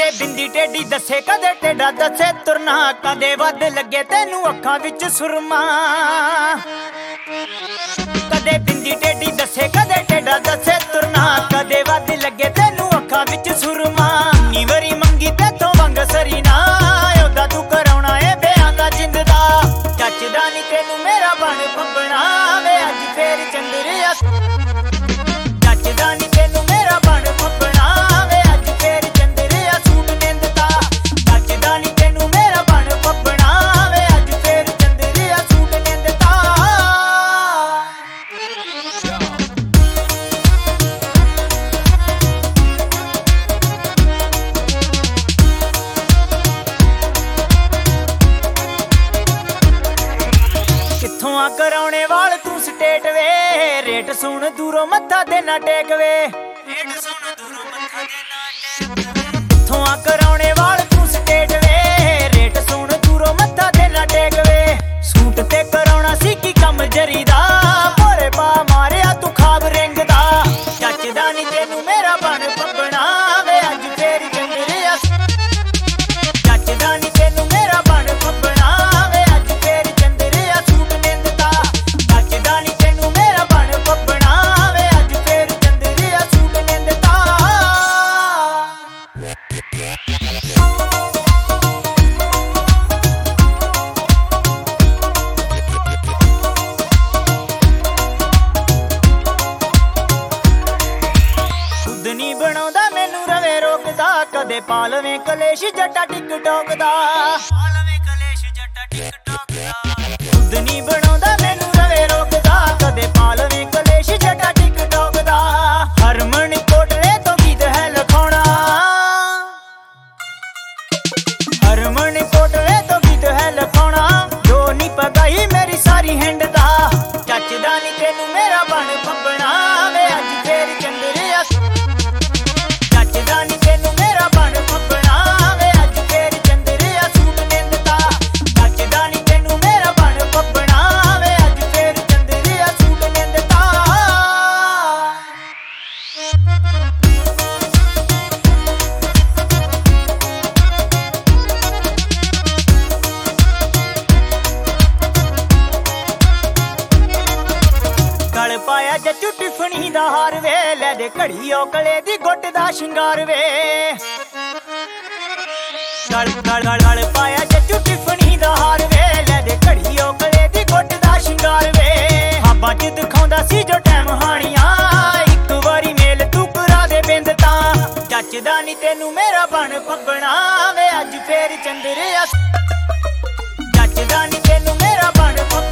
ਕਦੇ ਬਿੰਦੀ ਟੇਡੀ ਦੱਸੇ ਕਦੇ ਟੇਡਾ ਦੱਸੇ ਤੁਰਨਾ ਕਦੇ ਵੱਧ ਲੱਗੇ ਤੈਨੂੰ ਅੱਖਾਂ ਵਿੱਚ ਸੁਰਮਾ ਕਦੇ ਬਿੰਦੀ ਟੇਡੀ ਦੱਸੇ ਕਦੇ ਟੇਡਾ ਦੱਸੇ ਤੁਰਨਾ ਕਦੇ ਵੱਧ ਲੱਗੇ ਤੈਨੂੰ ਅੱਖਾਂ ਵਿੱਚ ਸੁਰਮਾ ਨੀ ਵਾਰੀ ਮੰਗੀ ਤੇਥੋਂ ਵੰਗ ਸਰੀ ਨਾ ਉਹਦਾ ਤੂੰ ਕਰਾਉਣਾ ਏ ਬਿਆਂ ਦਾ ਜਿੰਦ ਦਾ ਜੱਚਦਾ ਨੀ ਤੈਨੂੰ ਮੇਰਾ ਬਣ ਫੱਬਣਾ ਵੇ ਅੱਜ ਫੇਰ ਚੰਦਰਿਆ ਜੱਚਦਾ ਨੀ ਤੈਨੂੰ ਮੇਰਾ ਬਣ ਫੱਬਣਾ ਵੇ ਅੱਜ ਫੇਰ ਚੰਦਰਿਆ ਸੂਟ ਨਿੰਦਦਾ ਜੱਚਦਾ ਨੀ ਤੈਨੂੰ ਮੇਰਾ ਬਣ ਫੱਬਣਾ ਵੇ ਅੱਜ ਫੇਰ ਚੰਦਰਿਆ ਸੂਟ ਨਿੰਦਦਾ ਕਿੱਥੋਂ ਆ ਕਰਾਉਣੇ ਵਾਲ ਤੂੰ ਸਟੇਟ ਵੇ ਰੇਟ ਸੁਣ ਦੂਰੋਂ ਮੱਥਾ ਦੇਣਾ ਟੇਕ ਵੇ ਰੇਟ ਸੁਣ ਦੂਰੋਂ ਮੱਥਾ ਦੇਣਾ ਟੇਕ ਕਿੱਥੋਂ ਆ ਕਰਾਉਣੇ ਵਾਲ ਤੂੰ ਸਟੇਟ ਵੇ ਰੇਟ ਸੁਣ ਦੂਰੋਂ ਮੱਥਾ ਦੇਣਾ ਟੇਕ ਵੇ ਸੂਟ ਤੇ ਕਰਾਉਣਾ ਸੀ ਕੀ ਕੰਮ ਜਰੀ ਦਾ ਭੋਰੇ ਪਾ ਮਾਰਿਆ ਤੂੰ ਖਾਬ ਰਿੰਗ ਦਾ ਜੱਚਦਾ ਨੀ ਤੈਨੂੰ ਮੇਰਾ ਬਣ ਫੱਬਣਾ ਵੇ ਅੱਜ ਫੇਰ ਚੰਦਰਿਆ ਜੱਚਦਾ ਨੀ ਤੈਨੂੰ ਮੇਰਾ ਬਣ ਫੱਬਣਾ ਵੇ ਅੱਜ ਫੇਰ ਚੰਦਰਿਆ ਸੂਟ ਨਿੰਦਦਾ ਜੱਚਦਾ ਨੀ ਤੈਨੂੰ ਮੇਰਾ ਬਣ ਫੱਬਣਾ ਵੇ ਅੱਜ ਫੇਰ ਚੰਦਰਿਆ ਸੂਟ ਨਿੰਦਦਾ ਖੁਦ ਨੀ ਬਣਾਉਂਦਾ ਮੈਨੂੰ ਰਵੇ ਰੋਕਦਾ ਕਦੇ ਪਾ ਲਵੇਂ ਕਲੇਸ਼ ਜੱਟਾ ਟਿਕਟੋਕ ਦਾ ਖੁਦ ਨੀ ਬਣਾਉਂਦਾ ਮੈਨੂੰ ਰਵੇ ਰੋਕਦਾ ਕਦੇ ਪਾ ਲਵੇਂ ਕਲੇਸ਼ ਜੱਟਾ ਟਿਕਟੋਕ ਦਾ ਹਰਮਨ ਕੋਟਲੇ ਤੋਂ ਗੀਤ ਹੈ ਲਿਖਾਉਣਾ ਹਰਮਨ ਕੋਟਲੇ ਤੋਂ ਗੀਤ ਹੈ ਲਿਖਾਉਣਾ ਜੋ ਨੀ ਪਗਾਈ ਮੇਰੀ ਸਾਰੀ ਹਿੰਡ ਦਾ ਜੱਚਦਾ ਨੀ ਤੈਨੂੰ ਮੇਰਾ ਬਣ ਫੱਬਣਾ ਵੇ ਅੱਜ ਫੇਰ ਚੰਦਰਿਆ ਜੱਚਦਾ ਨੀ ਤੈਨੂੰ ਮੇਰਾ ਬਣ ਫੱਬਣਾ ਵੇ ਅੱਜ ਫੇਰ ਚੰਦਰਿਆ ਸੂਟ ਨਿੰਦਦਾ ਜੱਚਦਾ ਨੀ ਤੈਨੂੰ ਮੇਰਾ ਬਣ ਫੱਬਣਾ ਵੇ ਅੱਜ ਫੇਰ ਚੰਦਰਿਆ ਸੂਟ ਨਿੰਦਦਾ ਗਲ ਪਾਇਆ ਜੱਜੂ ਟਿਫਣੀ ਦਾ ਹਾਰ ਵੇ ਲੈ ਦੇ ਘੜੀ ਔਕਲੇ ਦੀ ਗੁੱਟ ਦਾ ਸ਼ਿੰਗਾਰ ਵੇ ਗਲ ਪਾਇਆ ਜੱਜੂ ਟਿਫਣੀ ਦਾ ਹਾਰ ਵੇ ਲੈ ਦੇ ਘੜੀ ਔਕਲੇ ਦੀ ਗੁੱਟ ਦਾ ਸ਼ਿੰਗਾਰ ਵੇ ਹਾਬਾਂ ਚ ਦਿਖਾਉਂਦਾ ਸੀ ਜੋ ਟਾਈਮ ਹਾਣੀਆਂ ਇੱਕ ਵਾਰੀ ਮੇਲ ਤੂੰ ਕਰਾ ਦੇ ਬਿੰਦ ਤਾਂ ਜੱਚਦਾ ਨੀ ਤੈਨੂੰ ਮੇਰਾ ਬਣ ਫੱਬਣਾ ਵੇ ਅੱਜ ਫੇਰ ਚੰਦਰਿਆ ਜੱਚਦਾ ਨੀ ਤੈਨੂੰ ਮੇਰਾ ਬਣ